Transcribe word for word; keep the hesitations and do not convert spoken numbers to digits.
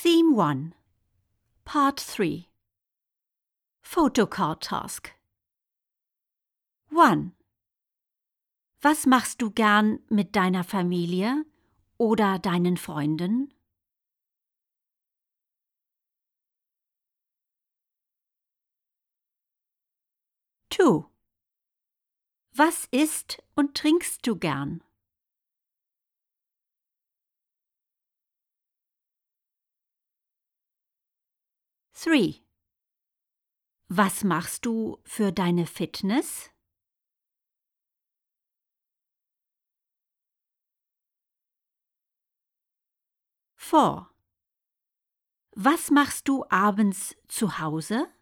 Theme one, Part three. Photocard Task. one. Was machst du gern mit deiner Familie oder deinen Freunden? two. Was isst und trinkst du gern? three. Was machst du für deine Fitness? four. Was machst du abends zu Hause?